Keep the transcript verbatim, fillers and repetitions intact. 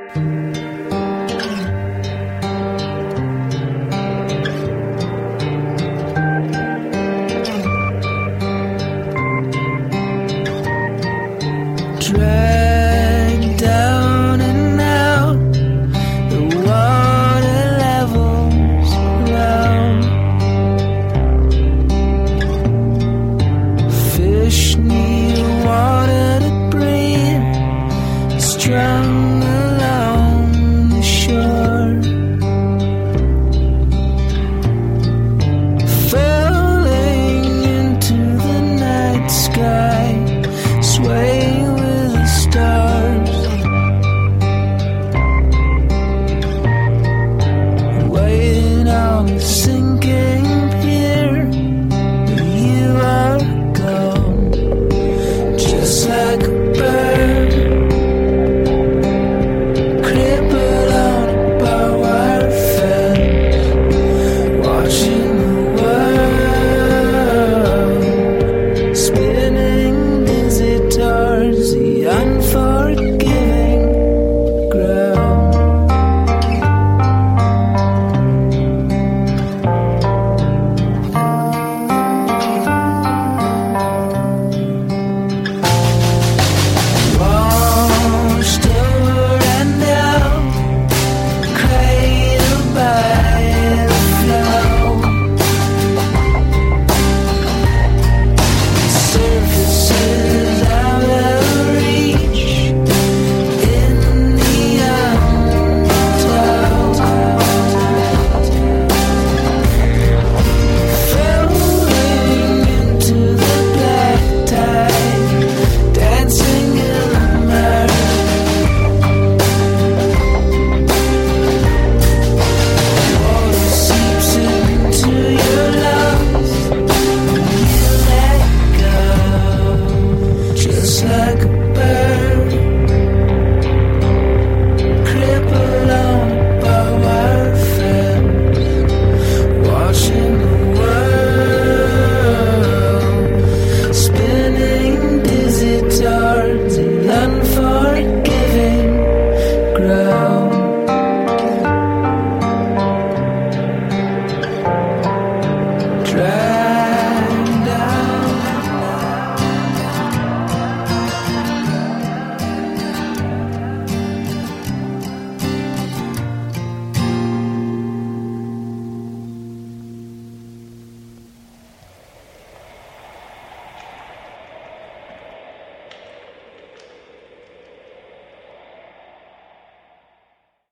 Drag down and out, the water levels around. Fish need water to breathe, strung along the shore. Falling into the night sky, swaying with the stars, waiting on the sinking pier. You are gone, just like a bird, crippled on a barbed wire fence, watching the world spinning dizzy towards the unforgiving ground. Washed over and down, cradled by the flow. Surfaces out of reach in the undertow, falling into the black tide, dancing in the murk. Water seeps into your lungs, you let go, just like a bird.